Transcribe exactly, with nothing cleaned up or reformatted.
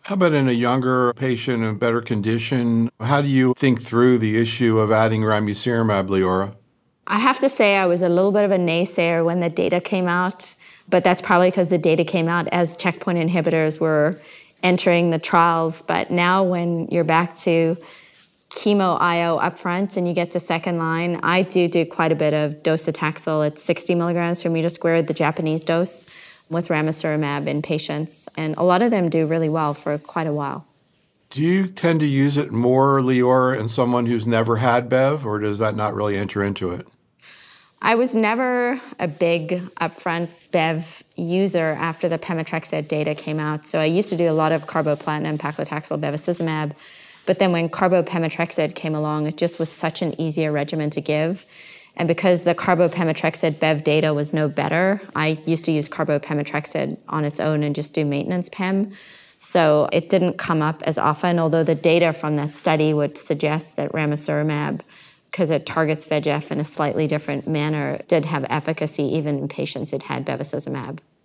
How about in a younger patient in better condition? How do you think through the issue of adding ramucirumab, Leora? I have to say I was a little bit of a naysayer when the data came out, but that's probably because the data came out as checkpoint inhibitors were entering the trials. But now when you're back to chemo I O upfront and you get to second line, I do do quite a bit of docetaxel at sixty milligrams per meter squared, the Japanese dose, with ramucirumab in patients. And a lot of them do really well for quite a while. Do you tend to use it more, Leora, in someone who's never had Bev, or does that not really enter into it? I was never a big upfront Bev user after the pemetrexed data came out. So I used to do a lot of carboplatin, paclitaxel, bevacizumab. But then when carbopemetrexed came along, it just was such an easier regimen to give. And because the carbopemetrexed Bev data was no better, I used to use carbopemetrexed on its own and just do maintenance P E M. So it didn't come up as often, although the data from that study would suggest that ramucirumab, because it targets V E G F in a slightly different manner, did have efficacy even in patients who'd had bevacizumab.